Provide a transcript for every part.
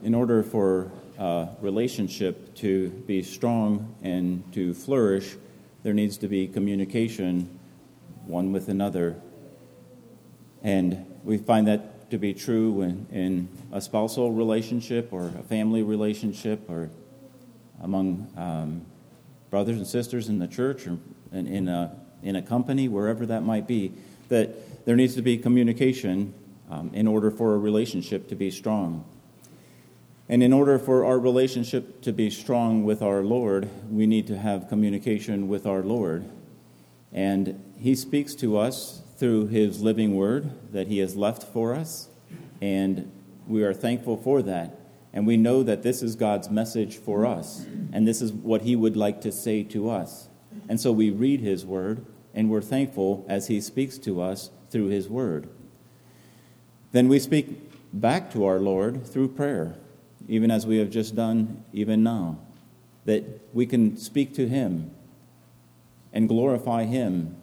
in order for a relationship to be strong and to flourish, there needs to be communication one with another. And we find that to be true in a spousal relationship or a family relationship or among brothers and sisters in the church or in a company, wherever that might be, that there needs to be communication in order for a relationship to be strong. And in order for our relationship to be strong with our Lord, we need to have communication with our Lord. And He speaks to us through His living word that He has left for us, and we are thankful for that. And we know that this is God's message for us, and this is what He would like to say to us. And so we read His word, and we're thankful as He speaks to us through His word. Then we speak back to our Lord through prayer, even as we have just done even now, that we can speak to Him and glorify Him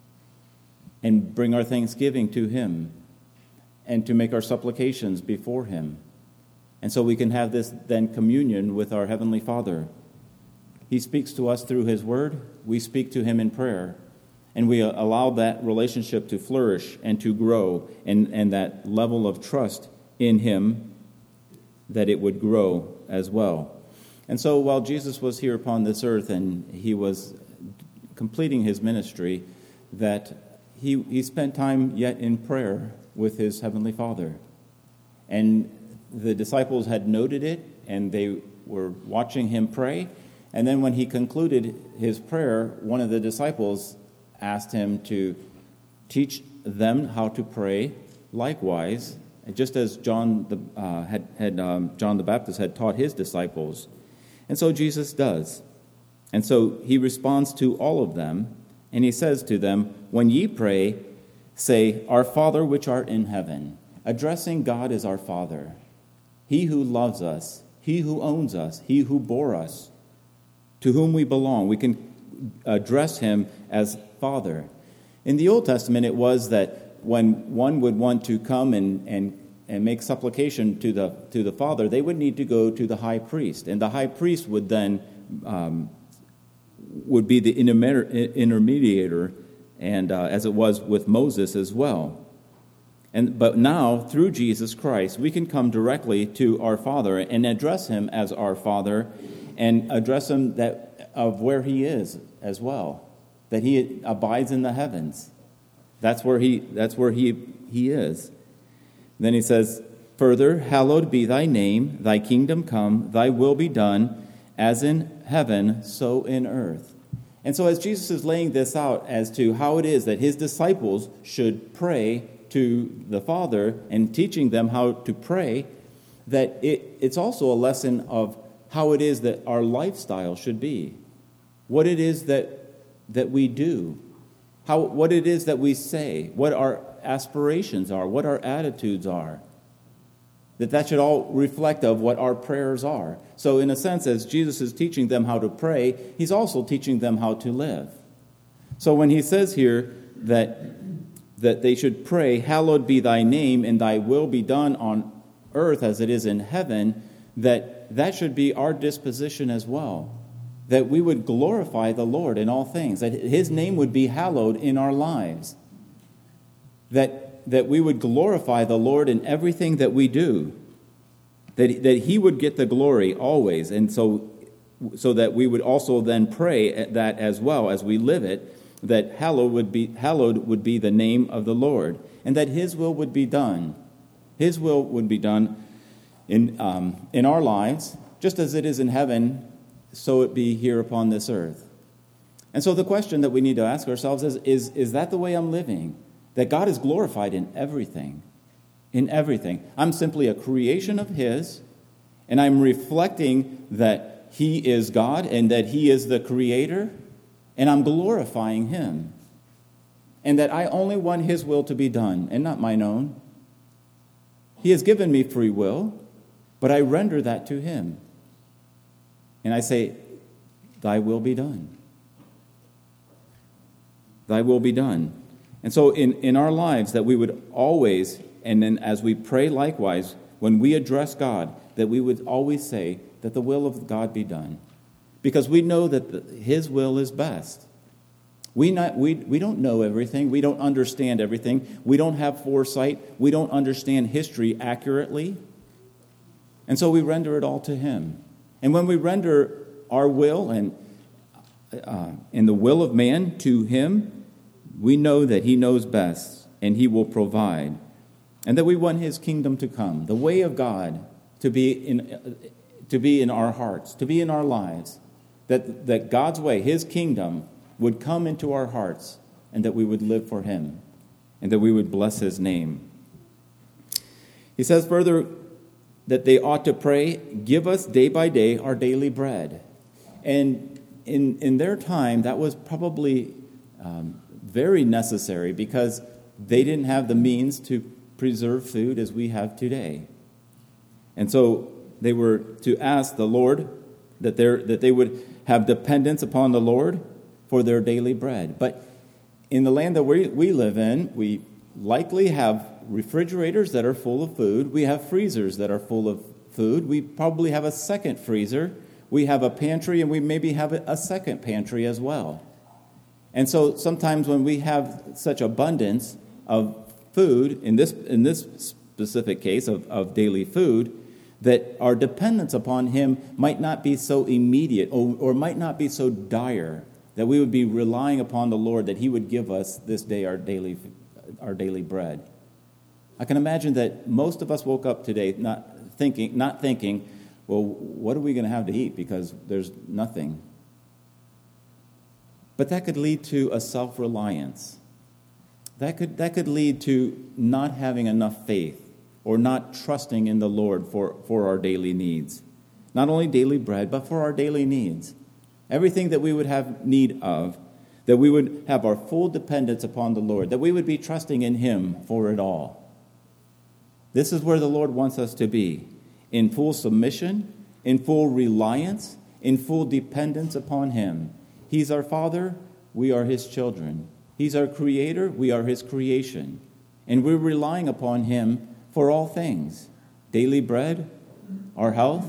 and bring our thanksgiving to Him and to make our supplications before Him. And so we can have this then communion with our Heavenly Father. He speaks to us through His word. We speak to Him in prayer. And we allow that relationship to flourish and to grow, and that level of trust in Him, that it would grow as well. And so while Jesus was here upon this earth and He was completing His ministry, that he spent time yet in prayer with His Heavenly Father. And the disciples had noted it, and they were watching Him pray. And then when He concluded His prayer, one of the disciples asked Him to teach them how to pray likewise, just as John the Baptist had taught his disciples. And so Jesus does. And so He responds to all of them, and He says to them, "When ye pray, say, Our Father which art in heaven," addressing God as our Father, He who loves us, He who owns us, He who bore us, to whom we belong. We can address Him as Father. In the Old Testament, it was that when one would want to come and make supplication to the Father, they would need to go to the high priest, and the high priest would then would be the intermediator, and as it was with Moses as well. But now, through Jesus Christ, we can come directly to our Father and address Him as our Father, and address Him of where He is as well, that He abides in the heavens. That's where He is. Then He says, "Further, hallowed be Thy name, Thy kingdom come, Thy will be done, as in heaven, so in earth." And so as Jesus is laying this out as to how it is that His disciples should pray to the Father and teaching them how to pray, that it's also a lesson of how it is that our lifestyle should be, what it is that we do, what it is that we say, what our aspirations are, what our attitudes are, that should all reflect of what our prayers are. So in a sense, as Jesus is teaching them how to pray, He's also teaching them how to live. So when He says here that they should pray, "Hallowed be Thy name, and Thy will be done on earth as it is in heaven," that should be our disposition as well, that we would glorify the Lord in all things, that His name would be hallowed in our lives, that we would glorify the Lord in everything that we do, that He would get the glory always, and so that we would also then pray that as well as we live it, that hallowed would be the name of the Lord, and that His will would be done. His will would be done in our lives, just as it is in heaven, so it be here upon this earth. And so the question that we need to ask ourselves is that the way I'm living? That God is glorified in everything. In everything. I'm simply a creation of His, and I'm reflecting that He is God and that He is the Creator, and I'm glorifying Him. And that I only want His will to be done and not mine own. He has given me free will, but I render that to Him. And I say, Thy will be done. Thy will be done. And so in our lives, that we would always, and then as we pray likewise, when we address God, that we would always say that the will of God be done. Because we know that His will is best. We don't know everything. We don't understand everything. We don't have foresight. We don't understand history accurately. And so we render it all to Him. And when we render our will and the will of man to Him, we know that He knows best and He will provide. And that we want His kingdom to come, the way of God to be in our hearts, to be in our lives. That God's way, His kingdom, would come into our hearts, and that we would live for Him, and that we would bless His name. He says further that they ought to pray, "Give us day by day our daily bread." And in their time, that was probably very necessary, because they didn't have the means to preserve food as we have today. And so they were to ask the Lord that they would have dependence upon the Lord for their daily bread. But in the land that we live in, we likely have refrigerators that are full of food. We have freezers that are full of food. We probably have a second freezer. We have a pantry, and we maybe have a second pantry as well. And so sometimes when we have such abundance of food, in this specific case of daily food, that our dependence upon Him might not be so immediate or might not be so dire, that we would be relying upon the Lord that He would give us this day our daily bread. I can imagine that most of us woke up today not thinking, well, what are we going to have to eat, because there's nothing. But that could lead to a self-reliance. That could lead to not having enough faith or not trusting in the Lord for our daily needs. Not only daily bread, but for our daily needs. Everything that we would have need of, that we would have our full dependence upon the Lord, that we would be trusting in Him for it all. This is where the Lord wants us to be, in full submission, in full reliance, in full dependence upon Him. He's our Father, we are His children. He's our Creator, we are His creation. And we're relying upon Him for all things. Daily bread, our health,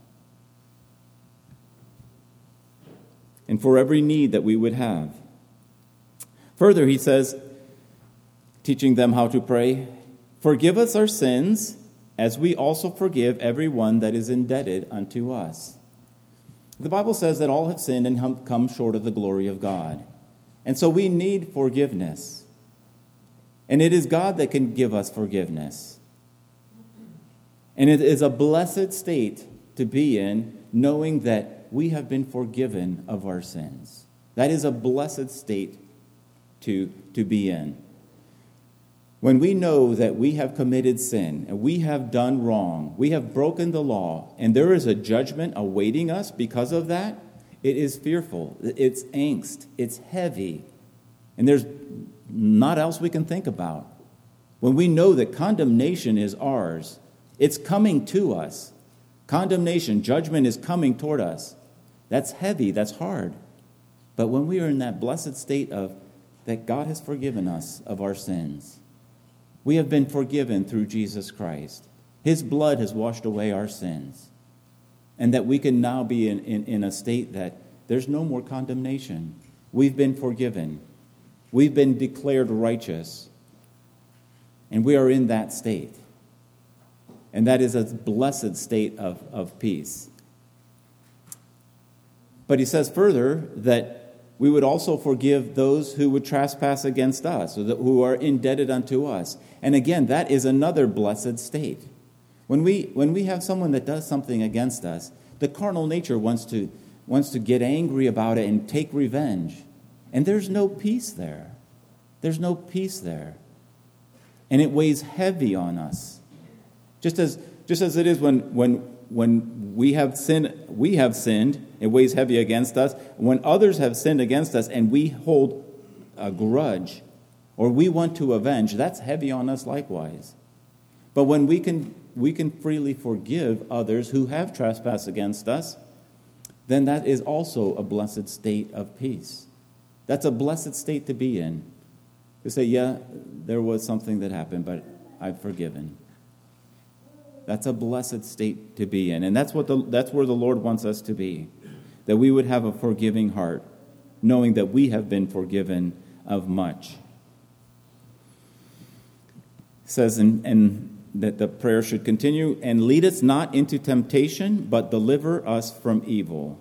and for every need that we would have. Further, he says, teaching them how to pray, "Forgive us our sins, as we also forgive everyone that is indebted unto us." The Bible says that all have sinned and come short of the glory of God. And so we need forgiveness. And it is God that can give us forgiveness. And it is a blessed state to be in, knowing that we have been forgiven of our sins. That is a blessed state to be in. When we know that we have committed sin and we have done wrong, we have broken the law, and there is a judgment awaiting us because of that, it is fearful, it's angst, it's heavy, and there's not else we can think about. When we know that condemnation is ours, it's coming to us. Condemnation, judgment is coming toward us. That's heavy, that's hard. But when we are in that blessed state of that God has forgiven us of our sins, we have been forgiven through Jesus Christ. His blood has washed away our sins. And that we can now be in a state that there's no more condemnation. We've been forgiven. We've been declared righteous. And we are in that state. And that is a blessed state of peace. But he says further that we would also forgive those who would trespass against us, or who are indebted unto us. And again, that is another blessed state. When we have someone that does something against us, the carnal nature wants to get angry about it and take revenge. And there's no peace there. There's no peace there. And it weighs heavy on us. Just as it is when we have sinned, it weighs heavy against us. When others have sinned against us and we hold a grudge or we want to avenge, that's heavy on us likewise. But when we can freely forgive others who have trespassed against us, then that is also a blessed state of peace. That's a blessed state to be in. To say, yeah, there was something that happened, but I've forgiven. That's a blessed state to be in. And that's where the Lord wants us to be, that we would have a forgiving heart, knowing that we have been forgiven of much. It says that the prayer should continue, and lead us not into temptation, but deliver us from evil.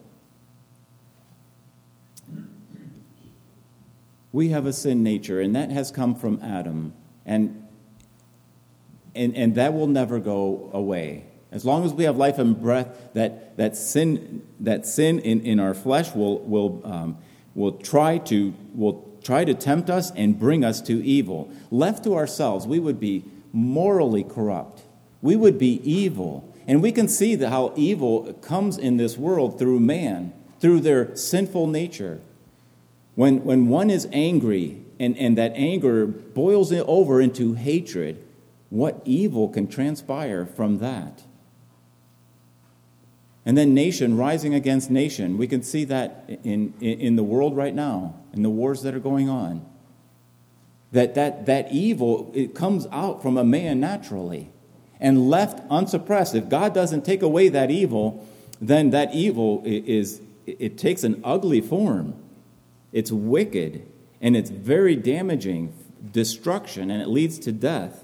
We have a sin nature, and that has come from Adam, and that will never go away. As long as we have life and breath, that sin in our flesh will try to tempt us and bring us to evil. Left to ourselves, we would be morally corrupt. We would be evil. And we can see how evil comes in this world through man, through their sinful nature. When one is angry and that anger boils over into hatred, what evil can transpire from that? And then nation rising against nation. We can see that in the world right now, in the wars that are going on. That evil, it comes out from a man naturally. And left unsuppressed, if God doesn't take away that evil, then that evil it takes an ugly form. It's wicked, and it's very damaging, destruction, and it leads to death.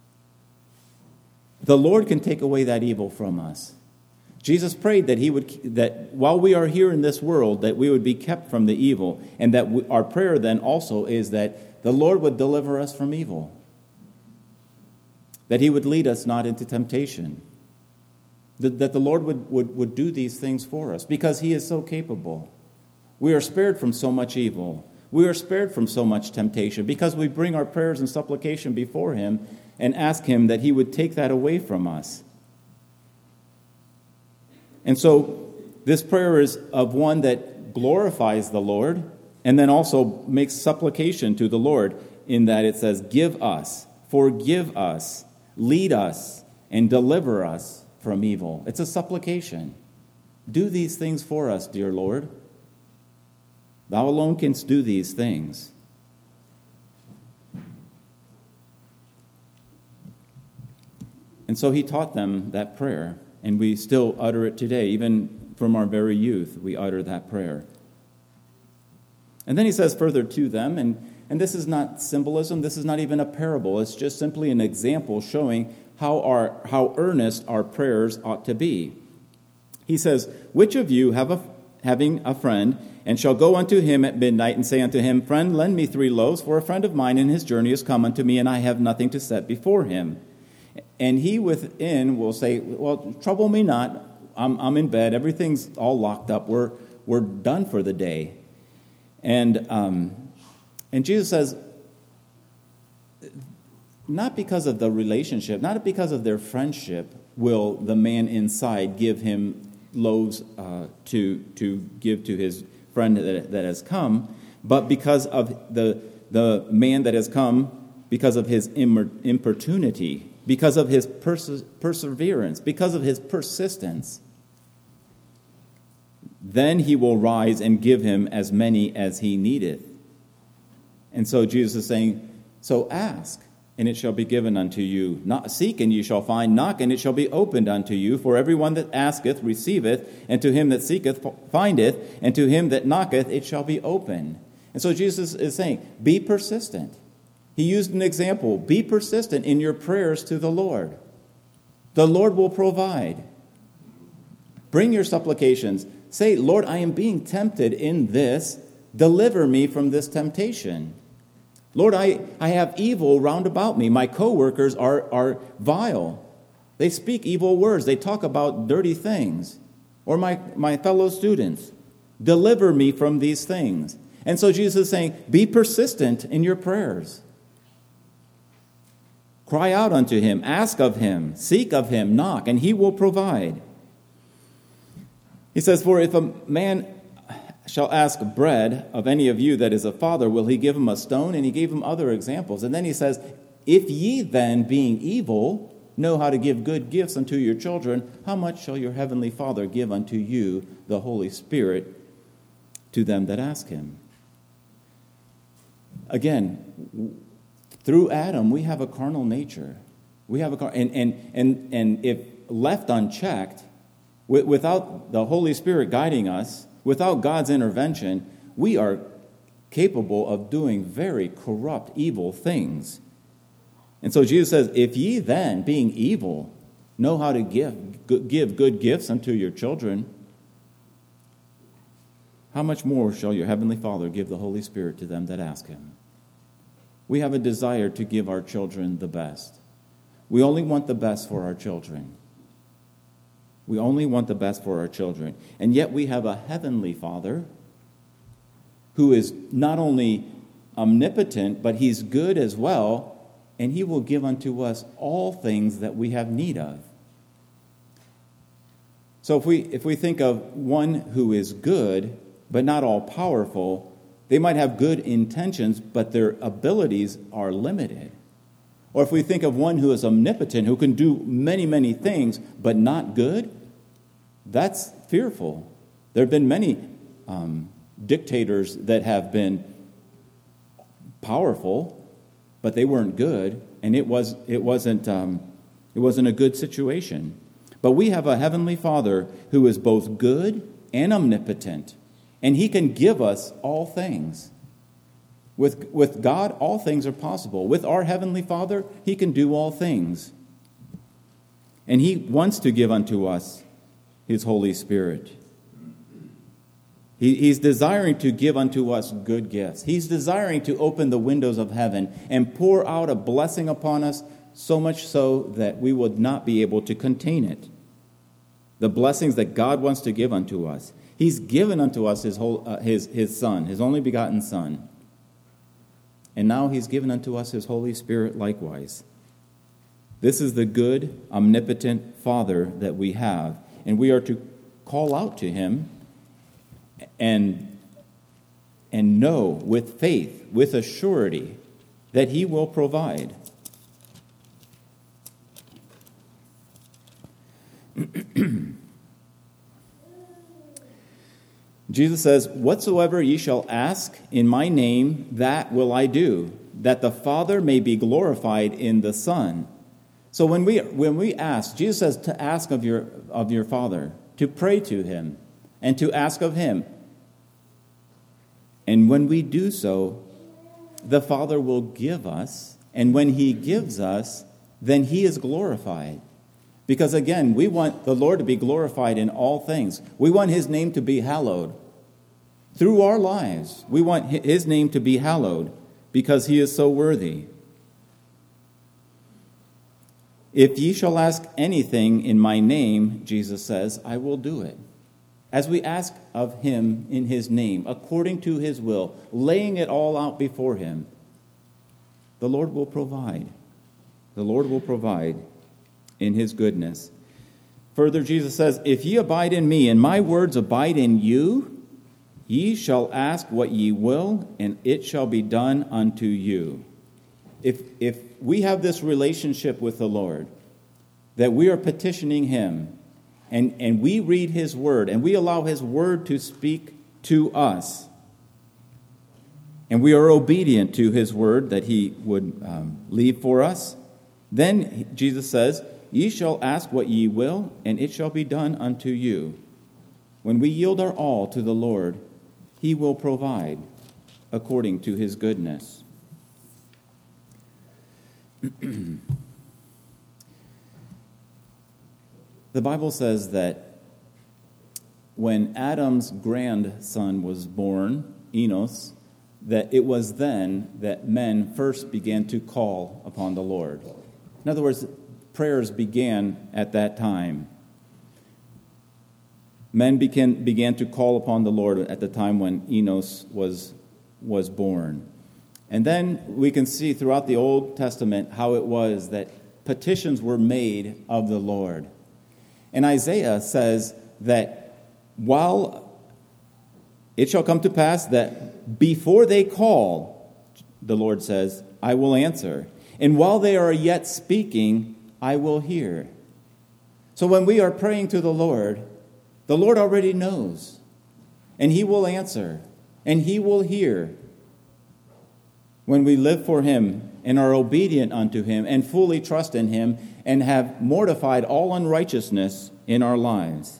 The Lord can take away that evil from us. Jesus prayed that while we are here in this world, that we would be kept from the evil, and that our prayer then also is that the Lord would deliver us from evil, that he would lead us not into temptation, that the Lord would do these things for us, because he is so capable. We are spared from so much evil. We are spared from so much temptation because we bring our prayers and supplication before him and ask him that he would take that away from us. And so this prayer is of one that glorifies the Lord and then also makes supplication to the Lord in that it says, give us, forgive us, lead us, and deliver us from evil. It's a supplication. Do these things for us, dear Lord. Thou alone canst do these things. And so he taught them that prayer, and we still utter it today. Even from our very youth, we utter that prayer. And then he says further to them, and this is not symbolism, this is not even a parable, it's just simply an example showing how earnest our prayers ought to be. He says, which of you having a friend, and shall go unto him at midnight, and say unto him, Friend, lend me 3 loaves, for a friend of mine in his journey is come unto me, and I have nothing to set before him. And he within will say, Well, trouble me not, I'm in bed, everything's all locked up, we're done for the day. And Jesus says, not because of the relationship, not because of their friendship, will the man inside give him loaves to give to his friend that has come, but because of the man that has come, because of his importunity, because of his perseverance, because of his persistence. Then he will rise and give him as many as he needeth. And so Jesus is saying, so ask, and it shall be given unto you. Seek, and ye shall find. Knock, and it shall be opened unto you. For everyone that asketh receiveth, and to him that seeketh findeth, and to him that knocketh it shall be opened. And so Jesus is saying, be persistent. He used an example. Be persistent in your prayers to the Lord. The Lord will provide. Bring your supplications. Say, Lord, I am being tempted in this. Deliver me from this temptation. Lord, I have evil round about me. My co-workers are vile. They speak evil words. They talk about dirty things. Or my fellow students. Deliver me from these things. And so Jesus is saying, be persistent in your prayers. Cry out unto him. Ask of him. Seek of him. Knock, and he will provide. He says, for if a man shall ask bread of any of you that is a father, will he give him a stone? And he gave him other examples. And then he says, if ye then, being evil, know how to give good gifts unto your children, how much shall your heavenly Father give unto you the Holy Spirit to them that ask him? Again, through Adam, we have a carnal nature. We have a and if left unchecked, without the Holy Spirit guiding us, without God's intervention, we are capable of doing very corrupt, evil things. And so Jesus says, if ye then, being evil, know how to give good gifts unto your children, how much more shall your heavenly Father give the Holy Spirit to them that ask him? We have a desire to give our children the best. We only want the best for our children. We only want the best for our children. And yet we have a heavenly Father who is not only omnipotent, but he's good as well, and he will give unto us all things that we have need of. So if we think of one who is good, but not all powerful, they might have good intentions, but their abilities are limited. Or if we think of one who is omnipotent, who can do many, many things, but not good, that's fearful. There have been many dictators that have been powerful, but they weren't good, and it wasn't a good situation. But we have a heavenly Father who is both good and omnipotent, and he can give us all things. With God, all things are possible. With our heavenly Father, he can do all things. And he wants to give unto us his Holy Spirit. He's desiring to give unto us good gifts. He's desiring to open the windows of heaven and pour out a blessing upon us, so much so that we would not be able to contain it. The blessings that God wants to give unto us. He's given unto us his Son, his only begotten Son. And now he's given unto us his Holy Spirit likewise. This is the good, omnipotent Father that we have. And we are to call out to him and know with faith, with a surety, that he will provide. Jesus says, whatsoever ye shall ask in my name, that will I do, that the Father may be glorified in the Son. So when we ask, Jesus says to ask of your Father, to pray to him, and to ask of him. And when we do so, the Father will give us, and when he gives us, then he is glorified. Because again, we want the Lord to be glorified in all things. We want his name to be hallowed. Through our lives, we want his name to be hallowed because he is so worthy. If ye shall ask anything in my name, Jesus says, I will do it. As we ask of him in his name, according to his will, laying it all out before him, the Lord will provide. The Lord will provide in his goodness. Further, Jesus says, if ye abide in me, and my words abide in you, ye shall ask what ye will, and it shall be done unto you. If we have this relationship with the Lord, that we are petitioning him, and we read his word, and we allow his word to speak to us, and we are obedient to his word that he would leave for us, then Jesus says, ye shall ask what ye will, and it shall be done unto you. When we yield our all to the Lord, he will provide according to his goodness. The Bible says that when Adam's grandson was born, Enos, that it was then that men first began to call upon the Lord. In other words, prayers began at that time. Men began to call upon the Lord at the time when Enos was born. And then we can see throughout the Old Testament how it was that petitions were made of the Lord. And Isaiah says that while it shall come to pass that before they call, the Lord says, I will answer. And while they are yet speaking, I will hear. So when we are praying to the Lord already knows. And he will answer. And he will hear. When we live for him and are obedient unto him and fully trust in him and have mortified all unrighteousness in our lives.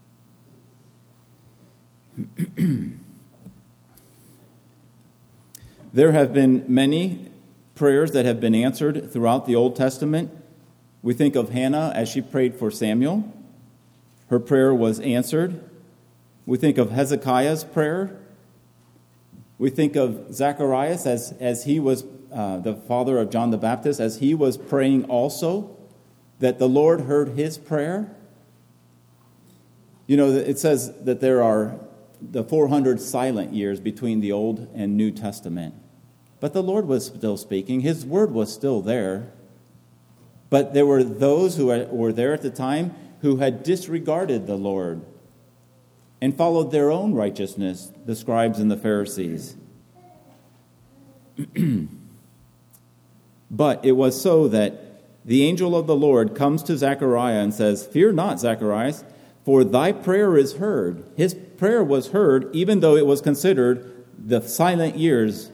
There have been many prayers that have been answered throughout the Old Testament. We think of Hannah as she prayed for Samuel. Her prayer was answered. We think of Hezekiah's prayer. We think of Zacharias as he was the father of John the Baptist, as he was praying also, that the Lord heard his prayer. You know, it says that there are the 400 silent years between the Old and New Testament. But the Lord was still speaking. His word was still there. But there were those who were there at the time who had disregarded the Lord and followed their own righteousness, the scribes and the Pharisees. But it was so that the angel of the Lord comes to Zechariah and says, "Fear not, Zacharias, for thy prayer is heard." His prayer was heard, even though it was considered the silent years.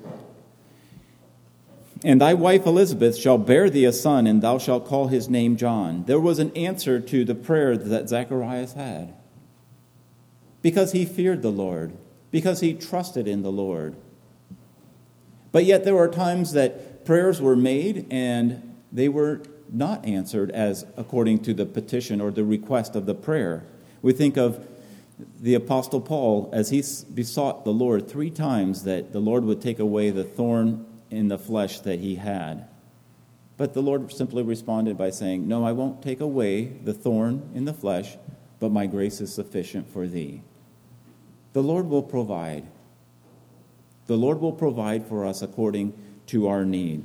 "And thy wife Elizabeth shall bear thee a son, and thou shalt call his name John." There was an answer to the prayer that Zacharias had, because he feared the Lord, because he trusted in the Lord. But yet there were times that prayers were made and they were not answered as according to the petition or the request of the prayer. We think of the Apostle Paul as he besought the Lord 3 times that the Lord would take away the thorn in the flesh that he had. But the Lord simply responded by saying, "No, I won't take away the thorn in the flesh, but my grace is sufficient for thee." The Lord will provide. The Lord will provide for us according to our need.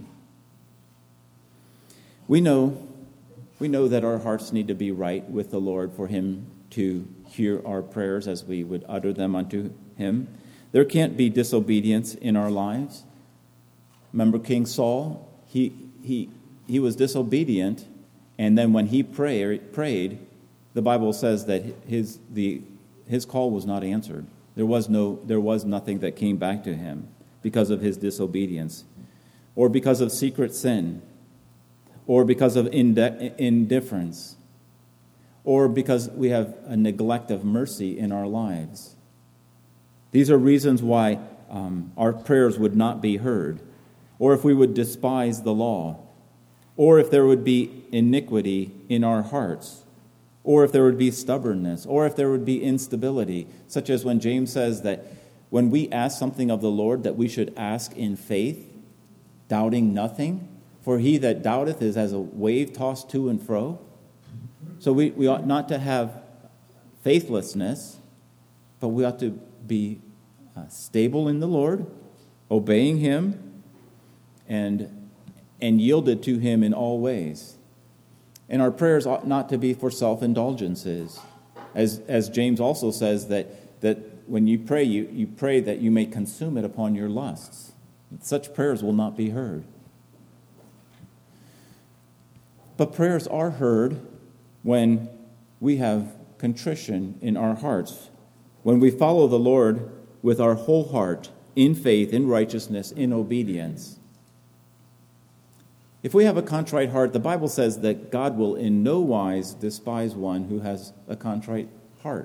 We know that our hearts need to be right with the Lord for him to hear our prayers as we would utter them unto him. There can't be disobedience in our lives. Remember King Saul? He was disobedient, and then when he prayed, the Bible says that his call was not answered. There was nothing that came back to him because of his disobedience, or because of secret sin, or because of indifference, or because we have a neglect of mercy in our lives. These are reasons why our prayers would not be heard, or if we would despise the law, or if there would be iniquity in our hearts, or if there would be stubbornness, or if there would be instability, such as when James says that when we ask something of the Lord, that we should ask in faith, doubting nothing. For he that doubteth is as a wave tossed to and fro. So we ought not to have faithlessness, but we ought to be stable in the Lord, obeying him, and yielded to him in all ways. And our prayers ought not to be for self-indulgences. As James also says that when you pray, you pray that you may consume it upon your lusts. Such prayers will not be heard. But prayers are heard when we have contrition in our hearts, when we follow the Lord with our whole heart, in faith, in righteousness, in obedience. If we have a contrite heart, the Bible says that God will in no wise despise one who has a contrite heart.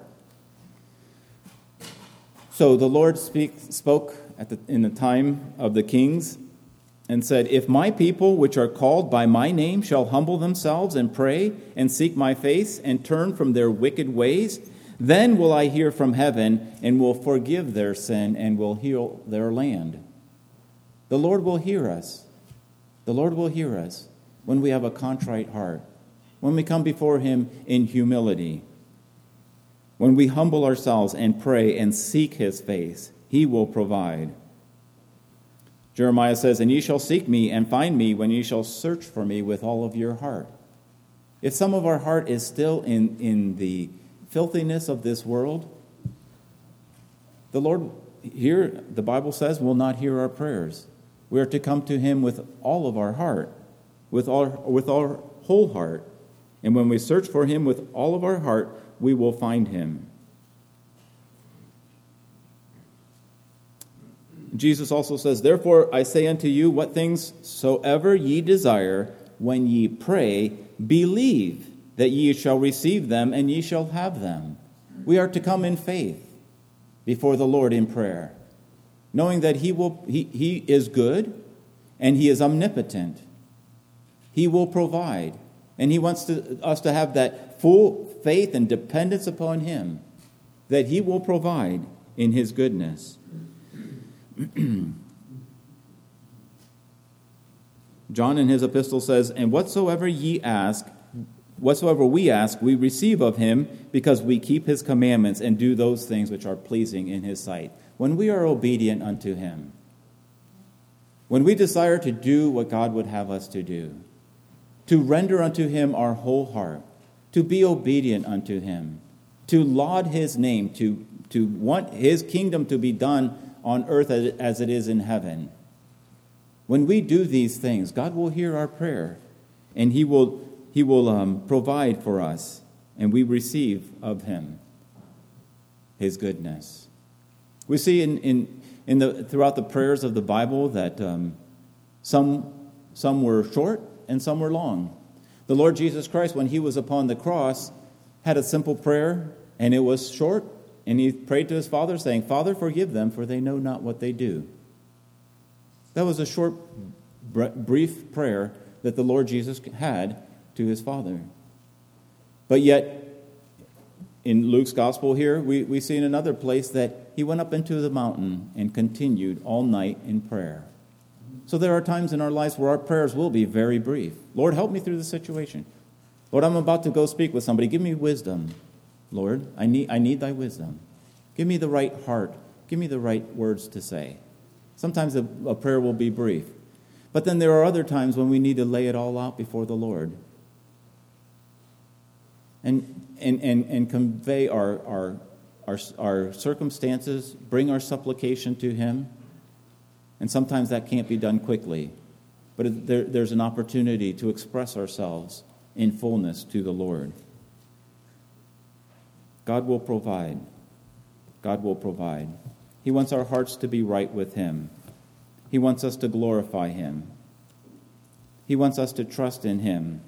So the Lord spoke in the time of the kings and said, "If my people, which are called by my name, shall humble themselves and pray and seek my face and turn from their wicked ways, then will I hear from heaven and will forgive their sin and will heal their land." The Lord will hear us. The Lord will hear us when we have a contrite heart, when we come before him in humility, when we humble ourselves and pray and seek his face. He will provide. Jeremiah says, "And ye shall seek me and find me when ye shall search for me with all of your heart." If some of our heart is still in the filthiness of this world, the Lord here, the Bible says, will not hear our prayers. We are to come to him with all of our heart, with our whole heart. And when we search for him with all of our heart, we will find him. Jesus also says, "Therefore I say unto you, what things soever ye desire, when ye pray, believe that ye shall receive them, and ye shall have them." We are to come in faith before the Lord in prayer, knowing that He is good and He is omnipotent. He will provide, and He wants us to have that full faith and dependence upon Him, that He will provide in His goodness. John in his epistle says, "And whatsoever we ask, we receive of Him, because we keep His commandments and do those things which are pleasing in His sight." When we are obedient unto Him, when we desire to do what God would have us to do, to render unto Him our whole heart, to be obedient unto Him, to laud His name, to want His kingdom to be done on earth as it is in heaven. When we do these things, God will hear our prayer, and He will provide for us, and we receive of Him His goodness. We see throughout the prayers of the Bible that some were short and some were long. The Lord Jesus Christ, when He was upon the cross, had a simple prayer, and it was short, and He prayed to His Father, saying, "Father, forgive them, for they know not what they do." That was a short, brief prayer that the Lord Jesus had to His Father. But yet, in Luke's gospel here, we see in another place that He went up into the mountain and continued all night in prayer. So there are times in our lives where our prayers will be very brief. Lord, help me through the situation. Lord, I'm about to go speak with somebody. Give me wisdom. Lord, I need Thy wisdom. Give me the right heart. Give me the right words to say. Sometimes a prayer will be brief. But then there are other times when we need to lay it all out before the Lord and convey our circumstances, bring our supplication to Him. And sometimes that can't be done quickly. But there's an opportunity to express ourselves in fullness to the Lord. God will provide. God will provide. He wants our hearts to be right with Him. He wants us to glorify Him. He wants us to trust in Him.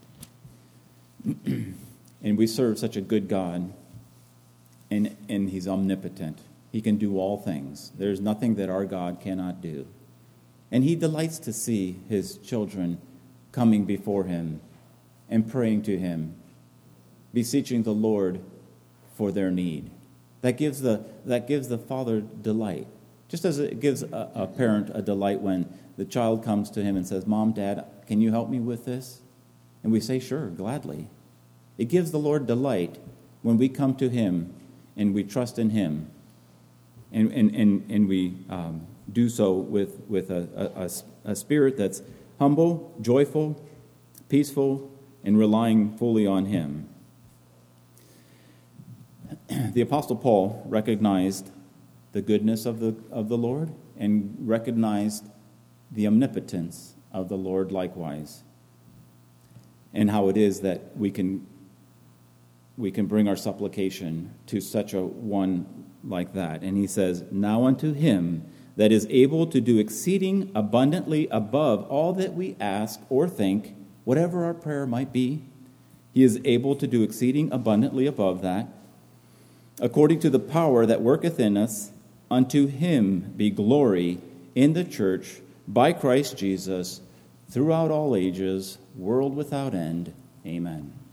And we serve such a good God. And He's omnipotent. He can do all things. There's nothing that our God cannot do. And He delights to see His children coming before Him and praying to Him, beseeching the Lord for their need. That gives the Father delight. Just as it gives a parent a delight when the child comes to him and says, "Mom, Dad, can you help me with this?" And we say, "Sure, gladly." It gives the Lord delight when we come to Him and we trust in Him, and we do so with a spirit that's humble, joyful, peaceful, and relying fully on Him. The Apostle Paul recognized the goodness of the Lord and recognized the omnipotence of the Lord likewise, and how it is that we can bring our supplication to such a one like that. And he says, "Now unto Him that is able to do exceeding abundantly above all that we ask or think," whatever our prayer might be, He is able to do exceeding abundantly above that, "according to the power that worketh in us, unto Him be glory in the church by Christ Jesus throughout all ages, world without end. Amen."